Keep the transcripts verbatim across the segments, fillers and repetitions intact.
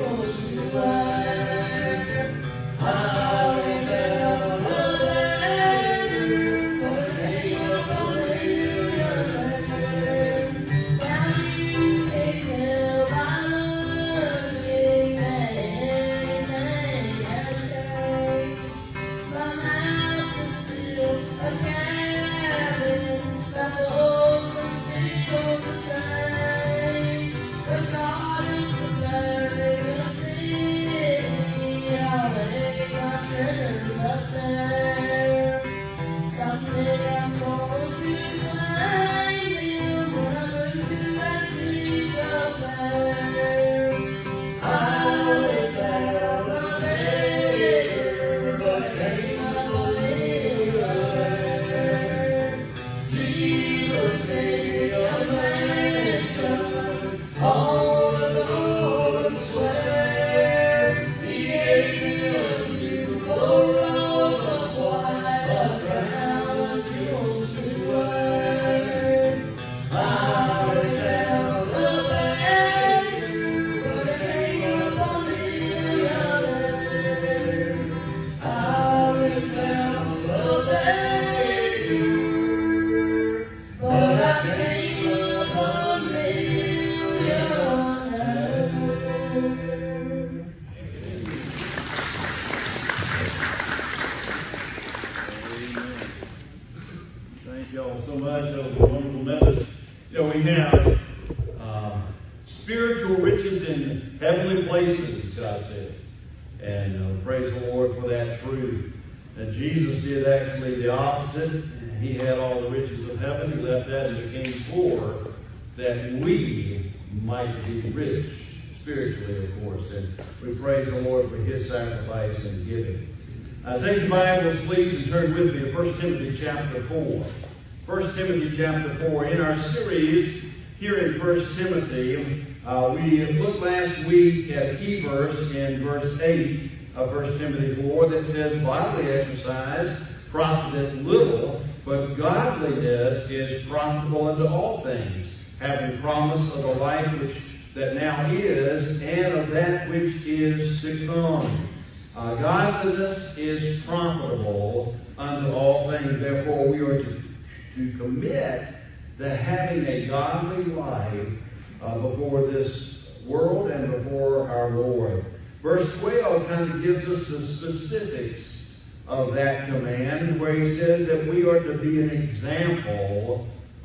Take your Bibles, please, and turn with me to First Timothy chapter four. First Timothy chapter four. In our series here in First Timothy, uh, we looked last week at a key verse in verse eight of First Timothy four that says, "Bodily exercise profiteth little, but godliness is profitable unto all things, having promise of the life which that now is, and of that which is to come." Uh, godliness is profitable unto all things. Therefore, we are to, to commit to having a godly life uh, before this world and before our Lord. Verse twelve kind of gives us the specifics of that command, where he says that we are to be an example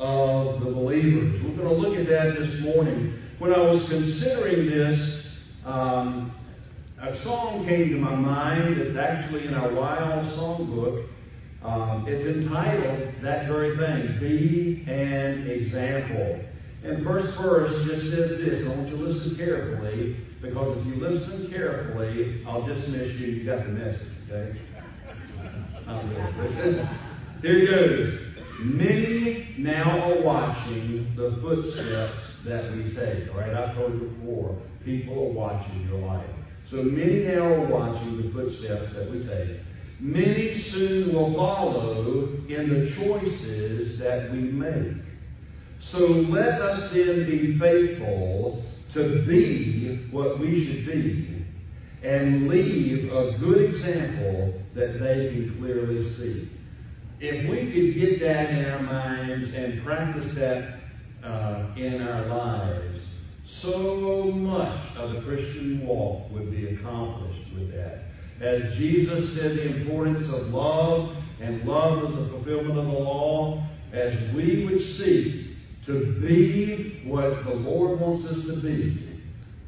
of the believers. We're going to look at that this morning. When I was considering this, um, a song came to my mind. It's actually in our Wild Songbook. Um, it's entitled that very thing, Be an Example. And first verse just says this. I want you to listen carefully, because if you listen carefully, I'll dismiss you. You got the message, okay? Not really. Listen. Here it goes. Many now are watching the footsteps that we take. All right, I've told you before. People are watching your life. So many now are watching the footsteps that we take. Many soon will follow in the choices that we make. So let us then be faithful to be what we should be, and leave a good example that they can clearly see. If we could get that in our minds and practice that uh, in our lives, so much of the Christian walk would be accomplished with that. As Jesus said, the importance of love, and love is the fulfillment of the law, as we would seek to be what the Lord wants us to be,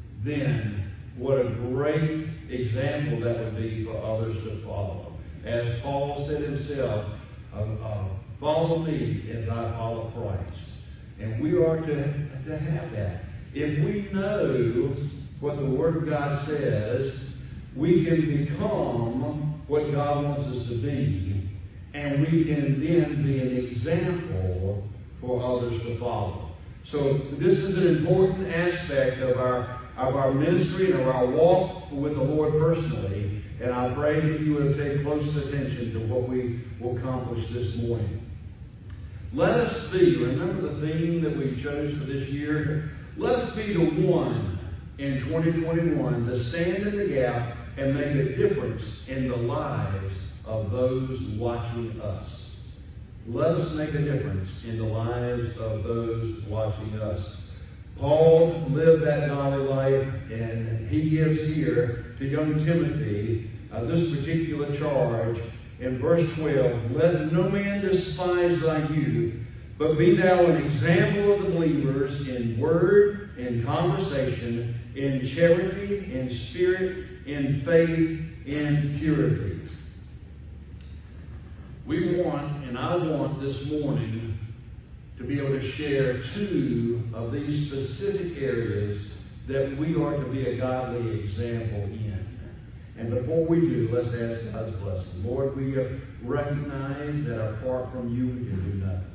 then what a great example that would be for others to follow. As Paul said himself, uh, uh, follow me as I follow Christ. And we are to, to have that. If we know what the Word of God says, we can become what God wants us to be, and we can then be an example for others to follow. So this is an important aspect of our of our ministry and of our walk with the Lord personally, and I pray that you will take close attention to what we will accomplish this morning. Let us be, remember the theme that we chose for this year? Let us be the one in twenty twenty-one to stand in the gap and make a difference in the lives of those watching us. Let us make a difference in the lives of those watching us. Paul lived that godly life, and he gives here to young Timothy uh, this particular charge in verse twelve. Let no man despise thy youth, but be thou an example of the believers in word, in conversation, in charity, in spirit, in faith, in purity. We want, and I want this morning, to be able to share two of these specific areas that we are to be a godly example in. And before we do, let's ask God's blessing. Lord, we recognize that apart from you, we can do nothing.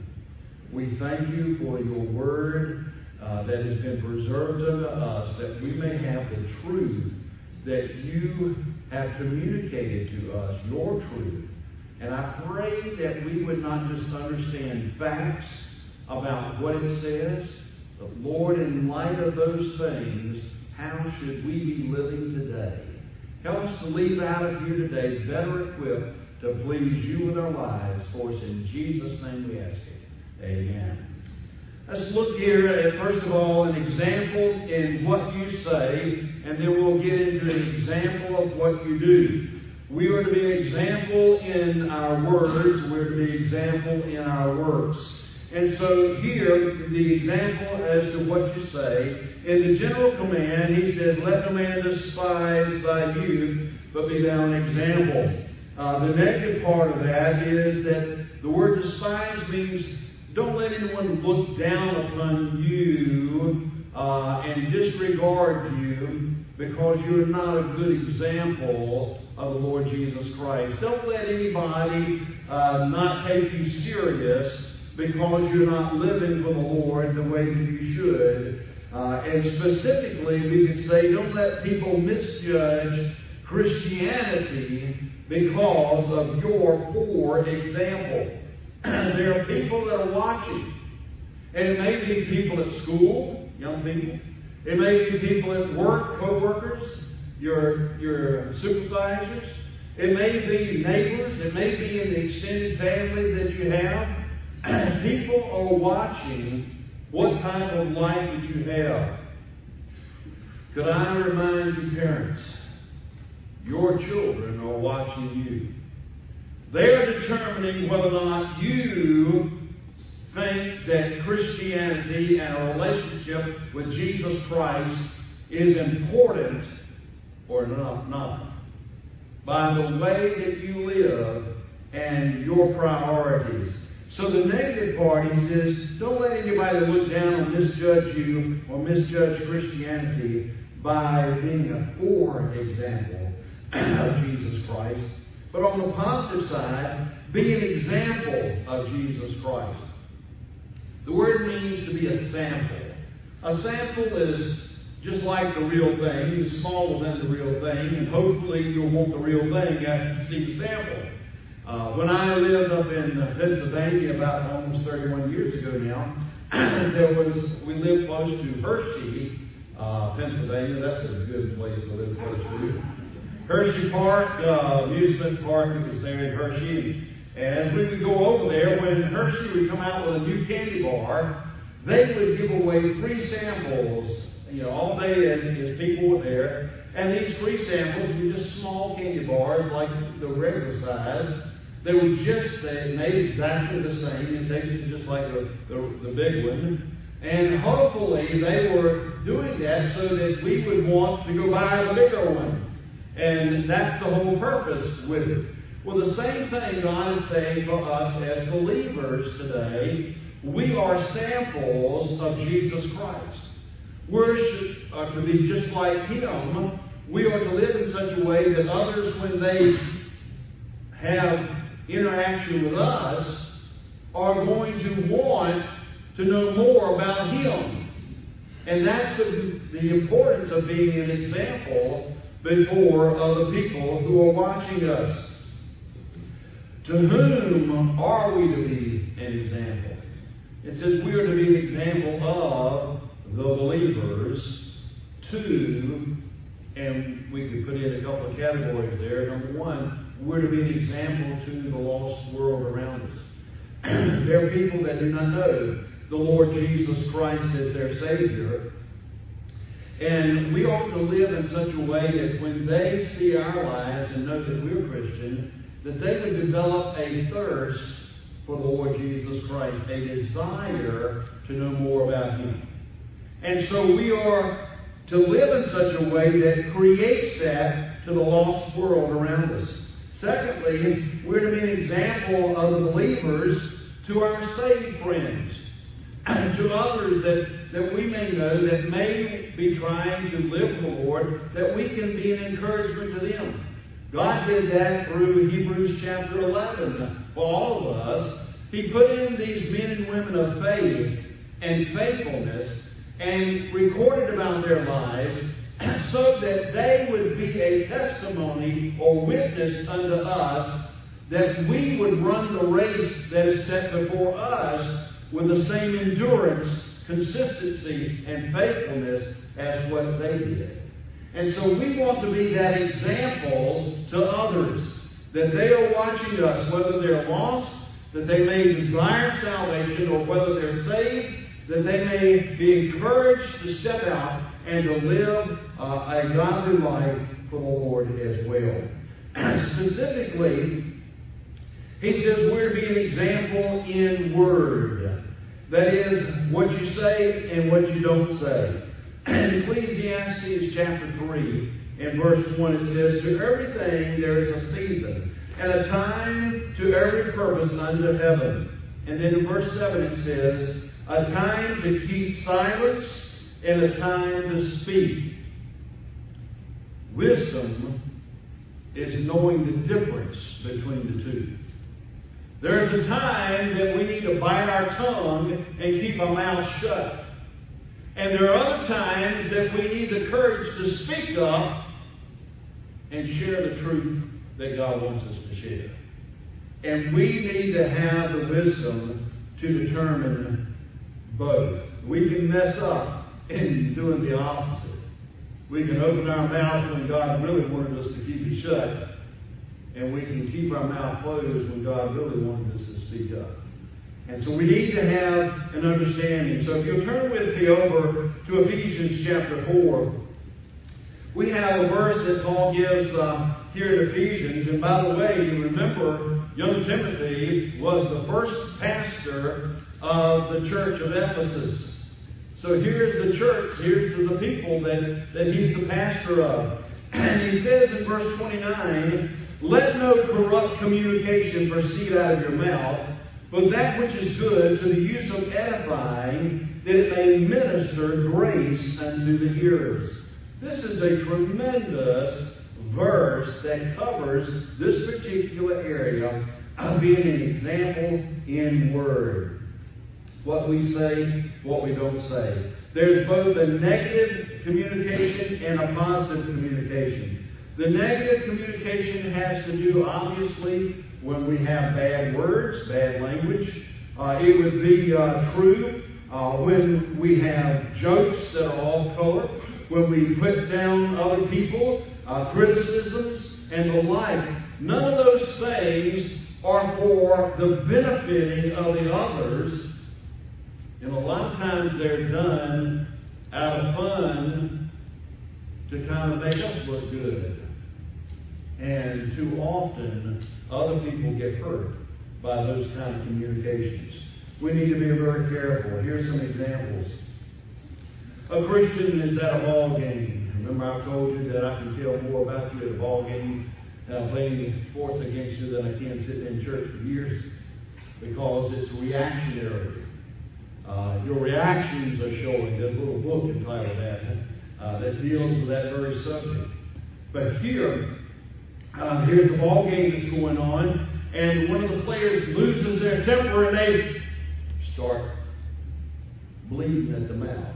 We thank you for your word uh, that has been preserved unto us, that we may have the truth that you have communicated to us, your truth. And I pray that we would not just understand facts about what it says, but Lord, in light of those things, how should we be living today? Help us to leave out of here today better equipped to please you with our lives. For us in Jesus' name we ask it. Amen. Let's look here at, first of all, an example in what you say, and then we'll get into an example of what you do. We are to be an example in our words. We're to be an example in our works. And so here, the example as to what you say, in the general command, he says, let no man despise thy youth, but be thou an example. Uh, the negative part of that is that the word despise means don't let anyone look down upon you uh, and disregard you because you're not a good example of the Lord Jesus Christ. Don't let anybody uh, not take you serious because you're not living for the Lord the way that you should. Uh, and specifically, we could say, don't let people misjudge Christianity because of your poor example. There are people that are watching. And it may be people at school, young people. It may be people at work, co-workers, your, your supervisors. It may be neighbors. It may be in the extended family that you have. People are watching what type of life that you have. Could I remind you, parents, your children are watching you. They're determining whether or not you think that Christianity and a relationship with Jesus Christ is important or not, not. By the way that you live and your priorities. So the negative part, he says, don't let anybody look down or misjudge you or misjudge Christianity by being a poor example of Jesus Christ. But on the positive side, be an example of Jesus Christ. The word means to be a sample. A sample is just like the real thing. It's smaller than the real thing, and hopefully you'll want the real thing after you see the sample. Uh, when I lived up in uh, Pennsylvania about almost thirty-one years ago now, there was we lived close to Hershey, uh, Pennsylvania. That's a good place to live close to. Hershey Park, uh, amusement park that was there in Hershey. And as we would go over there, when Hershey would come out with a new candy bar, they would give away free samples, you know, all day as, as people were there. And these free samples were just small candy bars, like the regular size. They were just they made exactly the same. It tasted just like the, the, the big one. And hopefully they were doing that so that we would want to go buy the bigger one. And that's the whole purpose with it. Well, the same thing God is saying for us as believers today. We are samples of Jesus Christ. We're to be just like Him. We are to live in such a way that others, when they have interaction with us, are going to want to know more about Him. And that's the, the importance of being an example before other people who are watching us. To whom are we to be an example? It says we are to be an example of the believers two, and we could put in a couple of categories there. Number one, we're to be an example to the lost world around us. There are people that do not know the Lord Jesus Christ as their Savior. And we ought to live in such a way that when they see our lives and know that we're Christian, that they would develop a thirst for the Lord Jesus Christ, a desire to know more about Him. And so we are to live in such a way that creates that to the lost world around us. Secondly, we're to be an example of the believers to our saved friends, to others that, that we may know that may be trying to live for the Lord, that we can be an encouragement to them. God did that through Hebrews chapter eleven for all of us. He put in these men and women of faith and faithfulness and recorded about their lives so that they would be a testimony or witness unto us that we would run the race that is set before us with the same endurance, consistency, and faithfulness as what they did. And so we want to be that example to others, that they are watching us, whether they're lost, that they may desire salvation, or whether they're saved, that they may be encouraged to step out and to live uh, a godly life for the Lord as well. Specifically, he says we're to be an example in word. That is, what you say and what you don't say. In Ecclesiastes chapter three, in verse one, it says, to everything there is a season, and a time to every purpose under heaven. And then in verse seven it says, a time to keep silence and a time to speak. Wisdom is knowing the difference between the two. There's a time that we need to bite our tongue and keep our mouth shut. And there are other times that we need the courage to speak up and share the truth that God wants us to share. And we need to have the wisdom to determine both. We can mess up in doing the opposite. We can open our mouth when God really wanted us to keep it shut. And we can keep our mouth closed when God really wanted us to speak up. And so we need to have an understanding. So if you'll turn with me over to Ephesians chapter four, we have a verse that Paul gives uh, here in Ephesians. And by the way, you remember young Timothy was the first pastor of the church of Ephesus. So here's the church, here's the people that, that he's the pastor of. And he says in verse twenty-nine, let no corrupt communication proceed out of your mouth, but that which is good to the use of edifying, that it may minister grace unto the hearers. This is a tremendous verse that covers this particular area of being an example in word. What we say, what we don't say. There's both a negative communication and a positive communication. The negative communication has to do, obviously, when we have bad words, bad language. Uh, it would be uh, true uh, when we have jokes that are off color, when we put down other people, uh, criticisms, and the like. None of those things are for the benefiting of the others. And a lot of times they're done out of fun to kind of make us look good. And too often, other people get hurt by those kind of communications. We need to be very careful. Here's some examples. A Christian is at a ball game. Remember I told you that I can tell more about you at a ball game uh, playing sports against you than I can sitting in church for years, because it's reactionary. Uh, your reactions are showing. There's a little book entitled that uh, that deals with that very subject. But here, uh, here's a ball game that's going on, and one of the players loses their temper and they start bleeding at the mouth.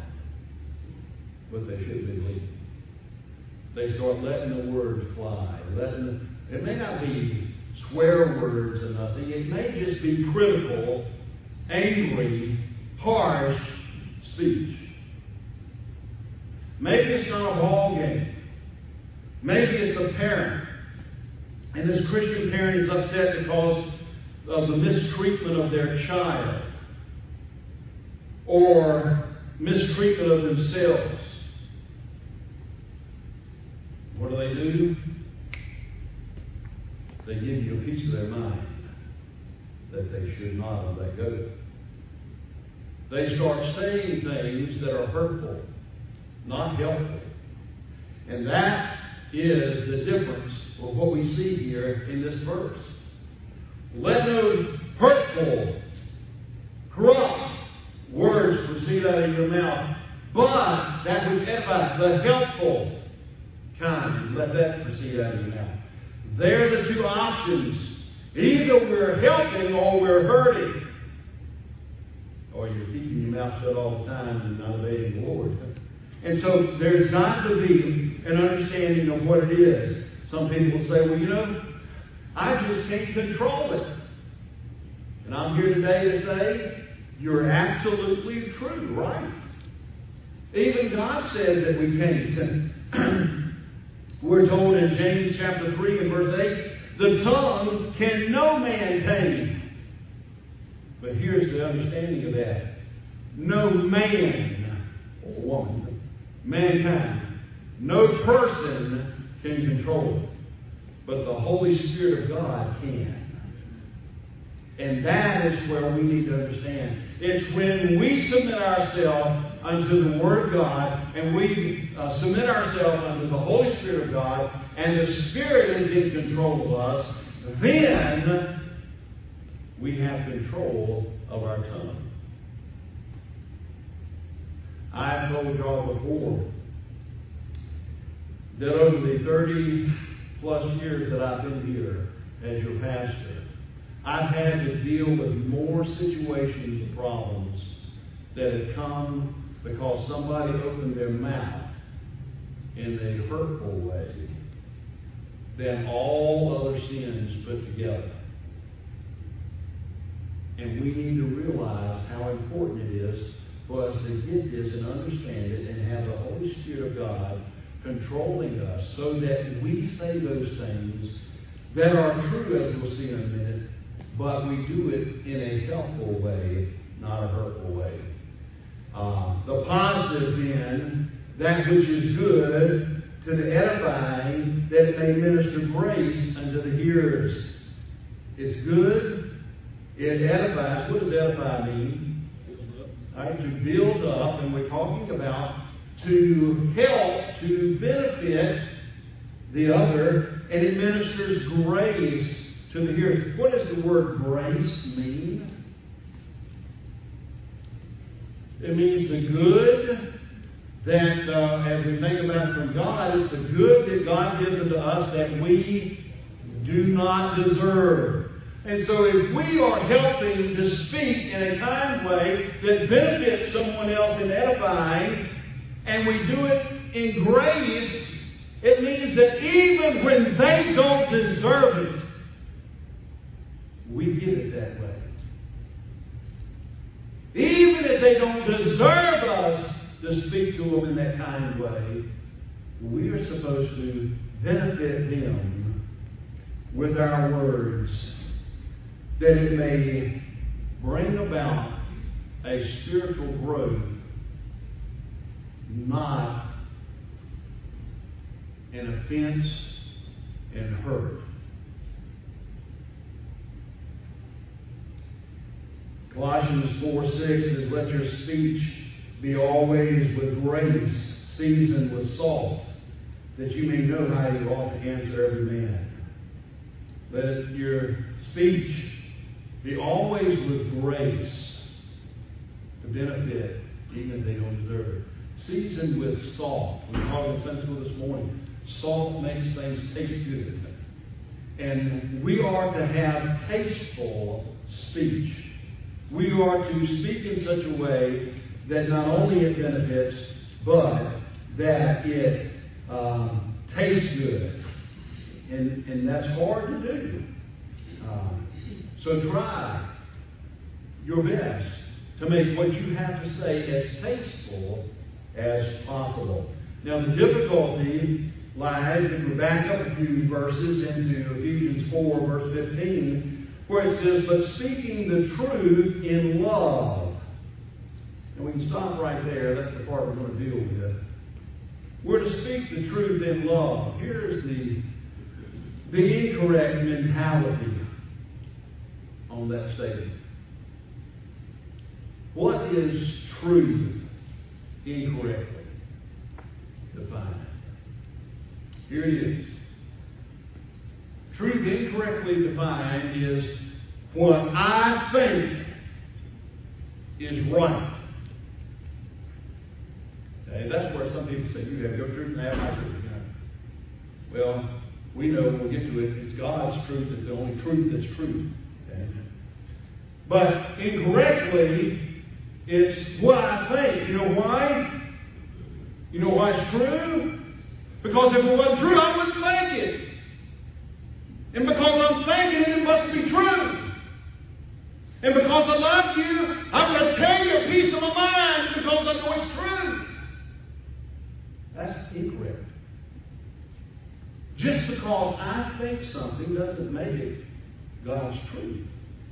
But they should be bleeding. They start letting the words fly. Letting the, it may not be swear words or nothing. It may just be critical, angry, harsh speech. Maybe it's not a ball game. Maybe it's a parent. And this Christian parent is upset because of the mistreatment of their child. Or mistreatment of themselves. What do they do? They give you a piece of their mind that they should not have let go. They start saying things that are hurtful, not helpful. And that is the difference of what we see here in this verse. Let no hurtful, corrupt words proceed out of your mouth, but that which edifies, the helpful kind, let that proceed out of your mouth. They're the two options. Either we're helping or we're hurting. Or you're keeping your mouth shut all the time and not obeying the Lord. And so there's got to be an understanding of what it is. Some people will say, well, you know, I just can't control it. And I'm here today to say, you're absolutely true, right? Even God says that we can't. We're told in James chapter three and verse eight, the tongue can no man tame. But here's the understanding of that. No man or woman, mankind, no person can control it. But the Holy Spirit of God can. And that is where we need to understand. It's when we submit ourselves unto the Word of God and we uh, submit ourselves unto the Holy Spirit of God and the Spirit is in control of us, then we have control of our tongue. I've told y'all before that over the thirty plus years that I've been here as your pastor, I've had to deal with more situations and problems that have come because somebody opened their mouth in a hurtful way than all other sins put together. And we need to realize how important it is for us to get this and understand it and have the Holy Spirit of God controlling us so that we say those things that are true, as we'll see in a minute, but we do it in a helpful way, not a hurtful way. Uh, the positive, then, that which is good to the edifying, that it may minister grace unto the hearers. It's good, it edifies. What does edify mean? Right, to build up, and we're talking about to help, to benefit the other, and it ministers grace to the hearers. What does the word grace mean? It means the good that, uh, as we think about it from God, it's the good that God gives unto us that we do not deserve. And so if we are helping to speak in a kind way that benefits someone else in edifying, and we do it in grace, it means that even when they don't deserve it, we get it that way. Even if they don't deserve us to speak to them in that kind way, we are supposed to benefit them with our words, that it may bring about a spiritual growth, not an offense and hurt. Colossians four six says, let your speech be always with grace, seasoned with salt, that you may know how you ought to answer every man. Let your speech be always with grace to benefit, even if they don't deserve it. Seasoned with salt. We talked in Sunday school this morning. Salt makes things taste good. And we are to have tasteful speech. We are to speak in such a way that not only it benefits, but that it um, tastes good. And, and that's hard to do. Um, so try your best to make what you have to say as tasteful as possible. Now the difficulty lies, if we back up a few verses into Ephesians four, verse fifteen, where it says, but speaking the truth in love. And we can stop right there. That's the part we're going to deal with. We're to speak the truth in love. Here's the, the incorrect mentality on that statement. What is truth incorrectly defined? Here it is. Truth incorrectly defined is what I think is right. Okay, that's where some people say, you have your truth and I have my truth. You know? Well, we know when we get to it, it's God's truth. It's the only truth that's true. Okay? But incorrectly, it's what I think. You know why? You know why it's true? Because if it wasn't true, I wouldn't think it. And because I'm thinking it, it must be true. And because I love you, I'm going to tell you a piece of my mind because I know it's true. That's incorrect. Just because I think something doesn't make it God's truth.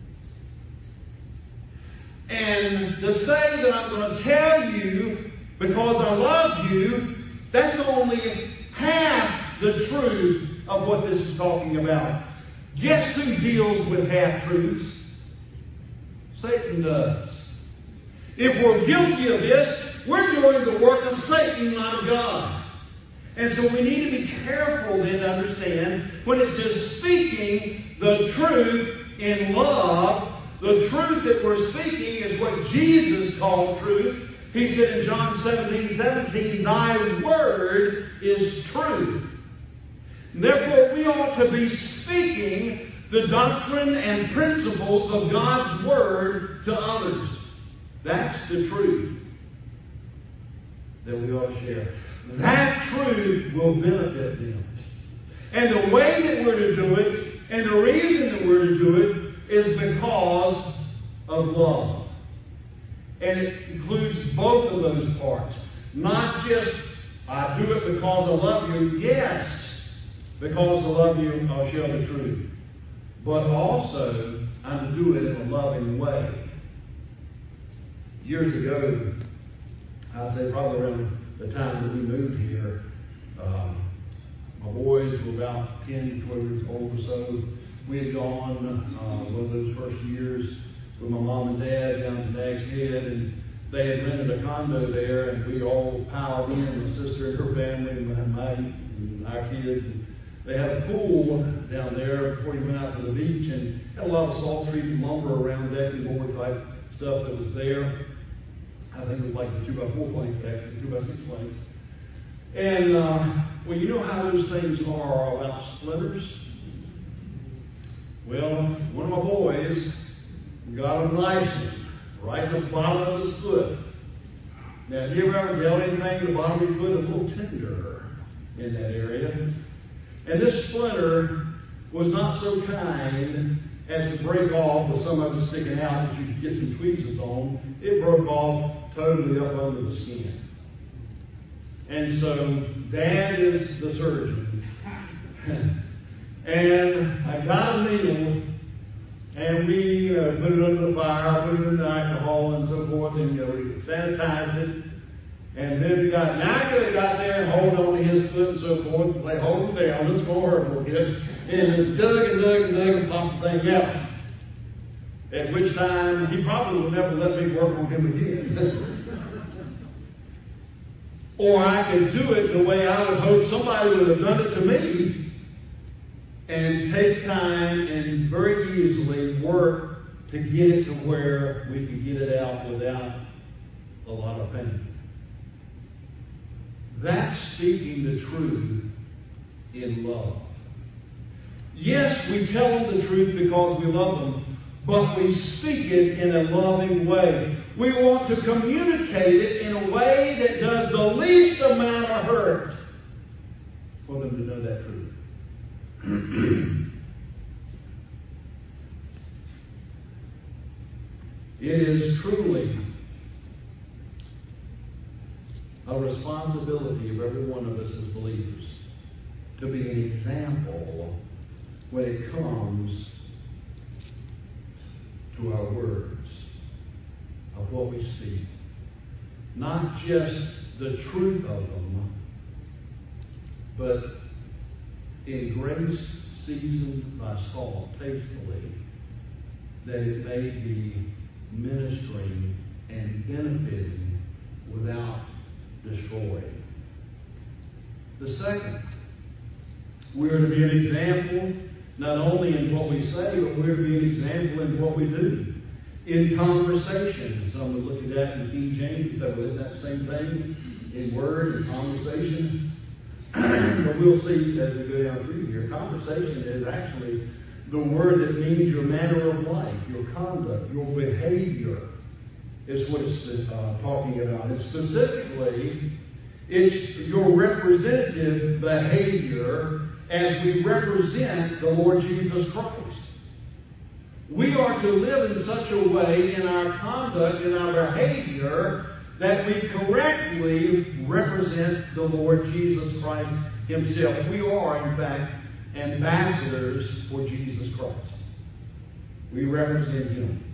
And to say that I'm going to tell you because I love you, that's only half the truth of what this is talking about. Guess who deals with half-truths? Satan does. If we're guilty of this, we're doing the work of Satan, not of God. And so we need to be careful then to understand when it says speaking the truth in love, the truth that we're speaking is what Jesus called truth. He said in John seventeen, seventeen, thy word is truth. Therefore, we ought to be speaking the doctrine and principles of God's word to others. That's the truth that we ought to share. That truth will benefit them. And the way that we're to do it, and the reason that we're to do it, is because of love. And it includes both of those parts. Not just, I do it because I love you. Yes, because I love you, I'll share the truth. But also, I'm to do it in a loving way. Years ago, I'd say probably around the time that we moved here, um, my boys were about ten, twelve years old or so. We had gone uh, one of those first years with my mom and dad down to Nag's Head, and they had rented a condo there, and we all piled in, my sister and her family, and my and our kids. And they had a pool down there before you went out to the beach, and had a lot of salt treated lumber around decking board type stuff that was there. I think it was like the two by four planks, actually, two by six planks. And, uh, well, you know how those things are about splinters? Well, one of my boys got a nice one right at the bottom of his foot. Now, have you ever got anything at the bottom of your foot a little tender in that area? And this splinter was not so kind as to break off with some of it sticking out that you could get some tweezers on. It broke off totally up under the skin. And so Dad is the surgeon. And I got a needle, and we uh, put it under the fire, put it in the alcohol and so forth, and you know, we sanitized it. And then we got, now I could have got there and hold on to his foot and so forth, and they hold him down, it's going to hurt a little bit. And it dug and dug and dug and popped the thing out. At which time, he probably would never let me work on him again. Or I could do it the way I would hope somebody would have done it to me, and take time and very easily work to get it to where we can get it out without a lot of pain. That's speaking the truth in love. Yes, we tell them the truth because we love them, but we speak it in a loving way. We want to communicate it in a way that does the least amount of hurt for them to know that truth. It is truly a responsibility of every one to be an example when it comes to our words, of what we speak. Not just the truth of them, but in grace seasoned by salt tastefully, that it may be ministering and benefiting without destroying. The second, we are to be an example not only in what we say, but we are to be an example in what we do. In conversation, some would look at that in King James and say, well, isn't that the same thing in word and conversation? But we'll see as we go down through here. Conversation is actually the word that means your manner of life, your conduct, your behavior is what it's uh, talking about. And specifically, it's your representative behavior as we represent the Lord Jesus Christ. We are to live in such a way in our conduct, in our behavior, that we correctly represent the Lord Jesus Christ Himself. We are, in fact, ambassadors for Jesus Christ. We represent Him.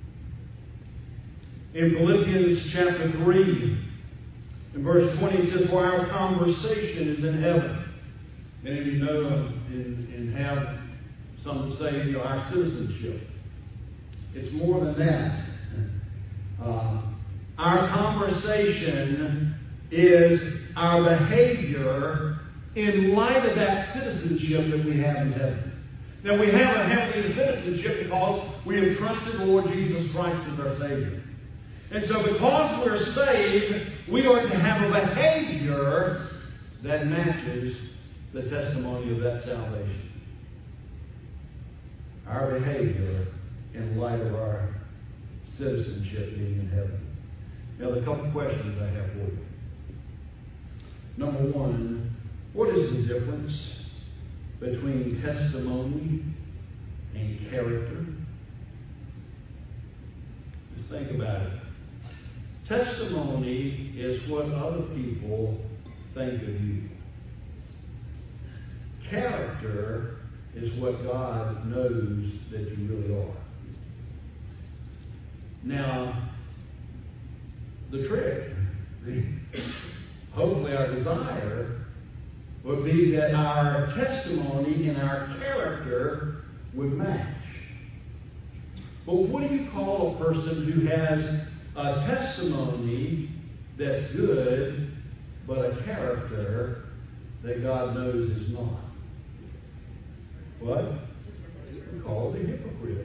In Philippians chapter three, in verse twenty, it says, for our conversation is in heaven. Many of you know and, and have some say, you know, our citizenship. It's more than that. Uh, our conversation is our behavior in light of that citizenship that we have in heaven. Now, we have a heavenly citizenship because we have trusted the Lord Jesus Christ as our Savior. And so because we're saved, we are to have a behavior that matches the testimony of that salvation. Our behavior in light of our citizenship being in heaven. Now, there are a couple of questions I have for you. Number one, what is the difference between testimony and character? Just think about it. Testimony is what other people think of you. Character is what God knows that you really are. Now, the trick, hopefully our desire, would be that our testimony and our character would match. But what do you call a person who has a testimony that's good, but a character that God knows is not? What? We call it a hypocrite.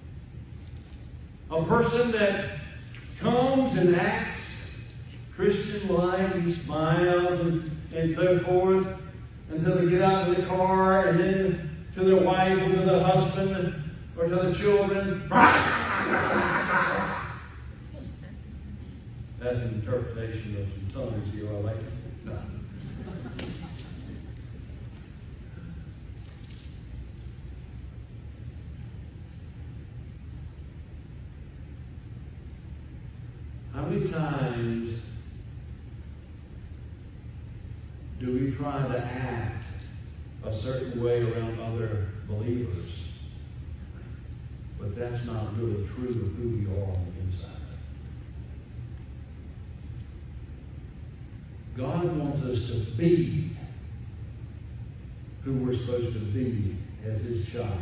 A person that comes and acts Christian-like, he smiles and, and so forth, until they get out of the car, and then to their wife or to the husband or to the children. That's an interpretation of some tongues here. I like it. No. How many times do we try to act a certain way around other believers, but that's not really true of who we are on the inside? God wants us to be who we're supposed to be as His child.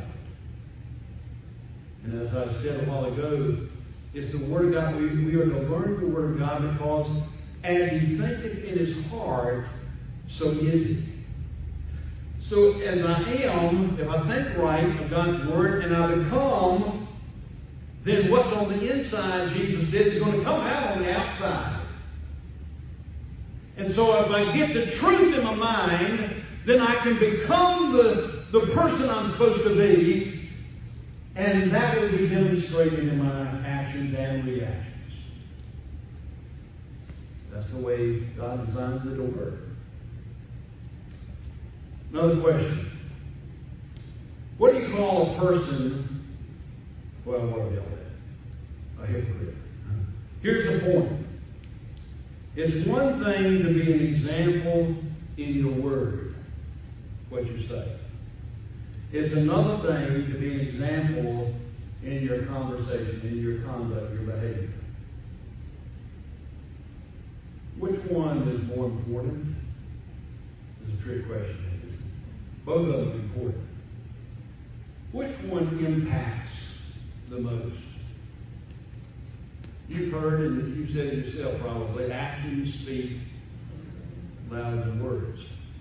And as I said a while ago, it's the Word of God. We, we are to learn the Word of God because as He thinketh in His heart, so is He. So as I am, if I think right of God's Word and I become, then what's on the inside, Jesus said, is going to come out on the outside. And so if I get the truth in my mind, then I can become the, the person I'm supposed to be, and that will be demonstrated in my actions and reactions. That's the way God designs it to work. Another question. What do you call a person, well, what do you call that? A hypocrite. Here's the point. It's one thing to be an example in your word. what you say. It's another thing to be an example in your conversation, in your conduct, your behavior. Which one is more important? It's a trick question. Both of them are important. Which one impacts the most? You've heard, and you've said it yourself probably, actions speak louder than words.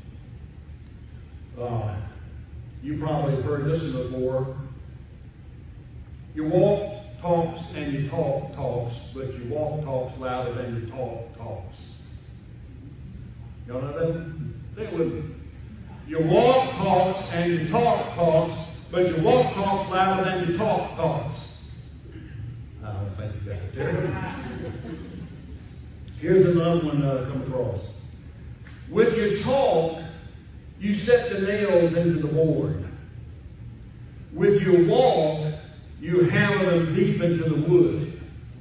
Uh, you probably have heard this one before. You walk talks and you talk talks, but your walk talks louder than your talk talks. Y'all know that? Say it with me. Your walk talks and your talk talks, but your walk talks louder than your talk talks. I don't think you got it there. Here's another one uh, come across. With your talk, you set the nails into the board. With your walk, you hammer them deep into the wood.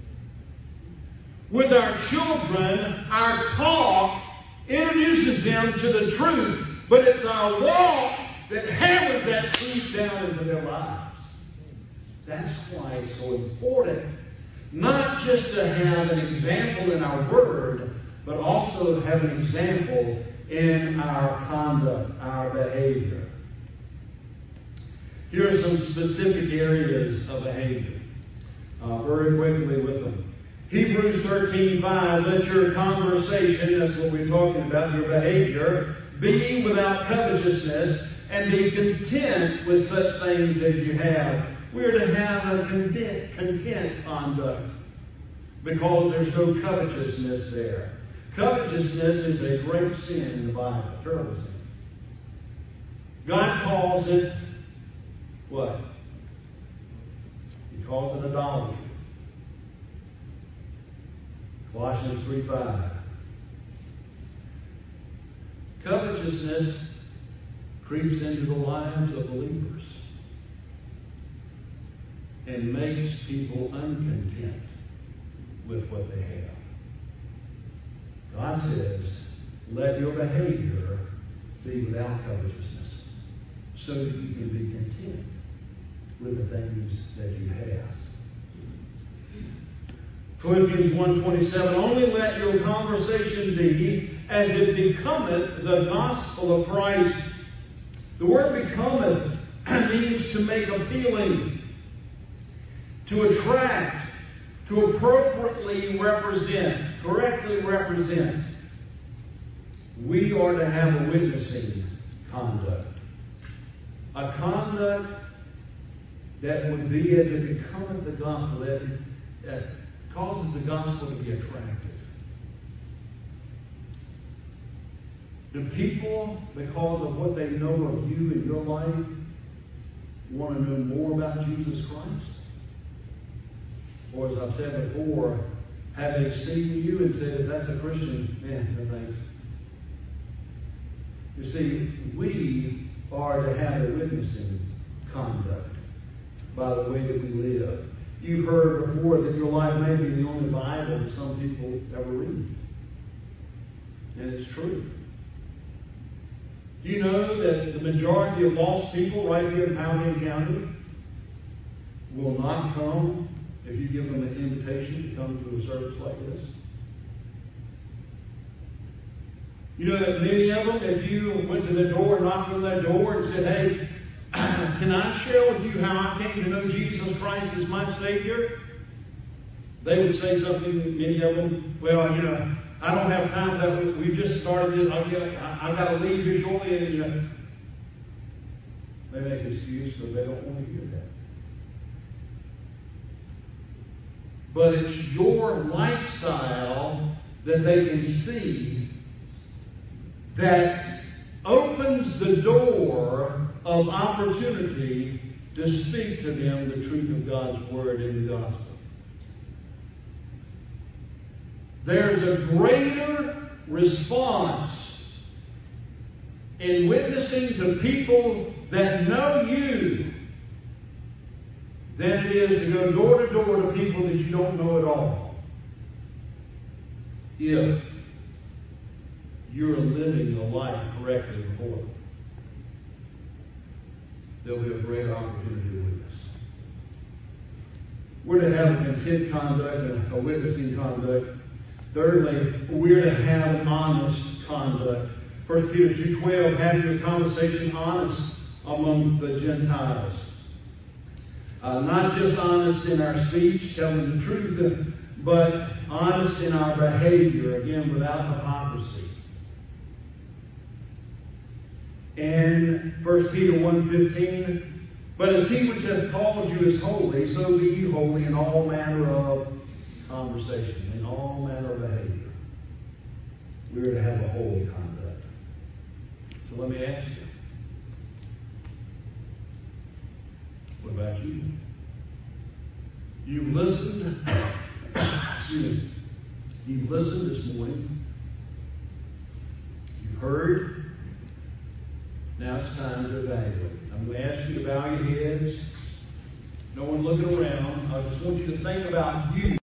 With our children, our talk introduces them to the truth, but it's our walk that hammers that truth down into their lives. That's why it's so important. Not just to have an example in our word, but also to have an example in our conduct, our behavior. Here are some specific areas of behavior. Uh, very quickly with them. Hebrews thirteen five, let your conversation, that's what we're talking about, your behavior, be without covetousness, and be content with such things as you have. We're to have a content, content conduct because there's no covetousness there. Covetousness is a great sin in the Bible, terrible sin. God calls it what? He calls it idolatry. Colossians three five. Covetousness creeps into the lives of believers and makes people uncontent with what they have. God says, let your behavior be without covetousness so that you can be content with the things that you have. Philippians one twenty-seven, only let your conversation be as it becometh the gospel of Christ. The word becometh means to make appealing, to attract, to appropriately represent, correctly represent. We are to have a witnessing conduct. A conduct that would be as it becometh the gospel, that, that causes the gospel to be attractive. Do people, because of what they know of you in your life, want to know more about Jesus Christ? Or as I've said before, have they seen you and said, if that's a Christian, man, no thanks. You see, we are to have a witnessing conduct by the way that we live. You've heard before that your life may be the only Bible that some people ever read. And it's true. Do you know that the majority of lost people right here in Powhatan County will not come if you give them an invitation to come to a service like this? You know that many of them, if you went to their door, knocked on their door and said, hey, can I share with you how I came to know Jesus Christ as my Savior? They would say something, many of them, well, you know, I don't have time for that. We just started it. I've got, I've got to leave here shortly. And, you know, they make an excuse because they don't want to hear that. But it's your lifestyle that they can see that opens the door of opportunity to speak to them the truth of God's Word in the gospel. There's a greater response in witnessing to people that know you than it is to go door to door to people that you don't know at all. If you're living a life correctly before them. there'll be a greater opportunity to witness. We're to have a content conduct and a witnessing conduct. Thirdly, we're to have an honest conduct. First Peter two twelve, having a conversation honest among the Gentiles. Uh, not just honest in our speech, telling the truth, but honest in our behavior, again, without hypocrisy. And First Peter one fifteen, but as he which hath called you is holy, so be ye holy in all manner of conversation, in all manner of behavior. We are to have a holy conduct. So let me ask you, what about you? You've listened, excuse me, you've listened this morning, you've heard. Now it's time to evaluate. I'm going to ask you to bow your heads. No one looking around. I just want you to think about you.